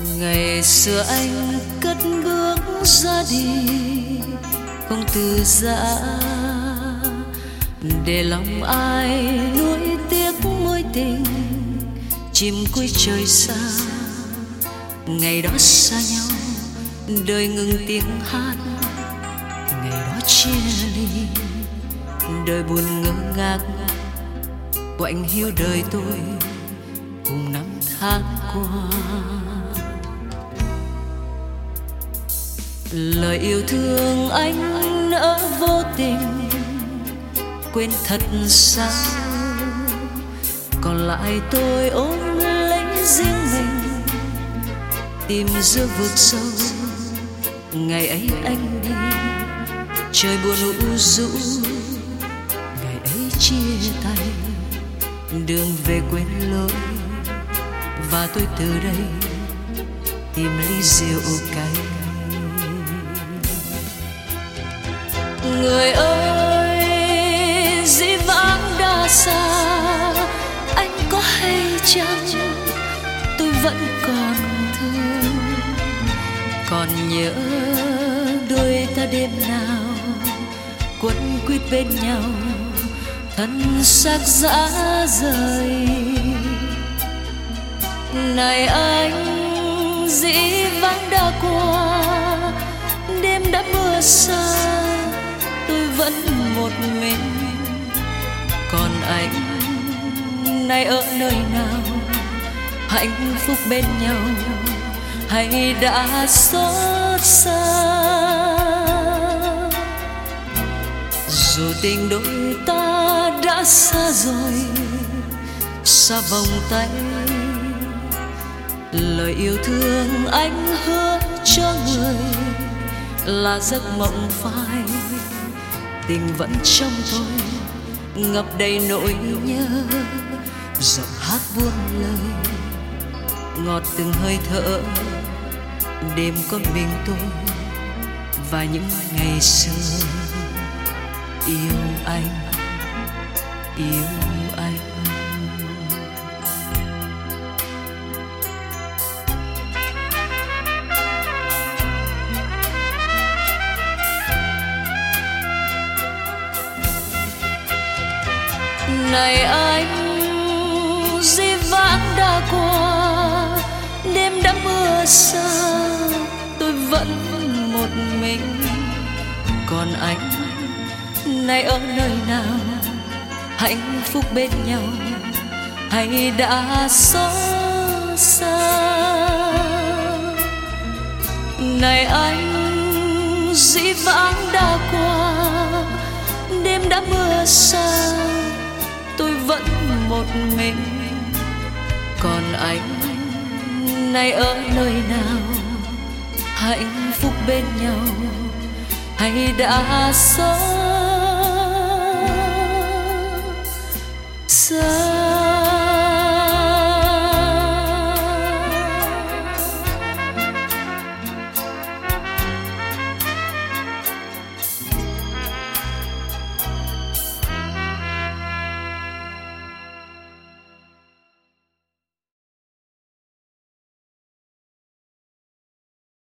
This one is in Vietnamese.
Ngày xưa anh cất bước ra đi, không từ giã, để lòng ai nuối tiếc mối tình chim cuối trời xa. Ngày đó xa nhau, đời ngừng tiếng hát. Ngày đó chia ly, đời buồn ngơ ngác. Quạnh hiu đời tôi cùng năm tháng qua. Lời yêu thương anh nỡ vô tình, quên thật sao. Còn lại tôi ôm lấy riêng mình, tìm giữa vực sâu. Ngày ấy anh đi, trời buồn u rũ. Ngày ấy chia tay, đường về quên lối. Và tôi từ đây tìm ly rượu cay. Người ơi, dĩ vãng đã xa, anh có hay chăng? Tôi vẫn còn thương, còn nhớ đôi ta đêm nào quấn quýt bên nhau, thân xác rã rời. Này anh, dĩ vãng đã qua, đêm đã mưa xa, tôi vẫn một mình. Còn anh nay ở nơi nào, hạnh phúc bên nhau hay đã xót xa? Dù tình đôi ta đã xa rồi, xa vòng tay, lời yêu thương anh hứa cho người là giấc mộng phai. Tình vẫn trong tôi, ngập đầy nỗi nhớ. Giọng hát buông lời, ngọt từng hơi thở. Đêm có mình tôi và những ngày xưa. Yêu anh, yêu anh. Này anh, dĩ vãng đã qua, đêm đã mưa xa, tôi vẫn một mình. Còn anh nay ở nơi nào, hạnh phúc bên nhau hay đã xót xa? Này anh, dĩ vãng đã qua, đêm đã mưa xa, tôi vẫn một mình. Còn anh nay ở nơi nào, hạnh phúc bên nhau hay đã xót xa?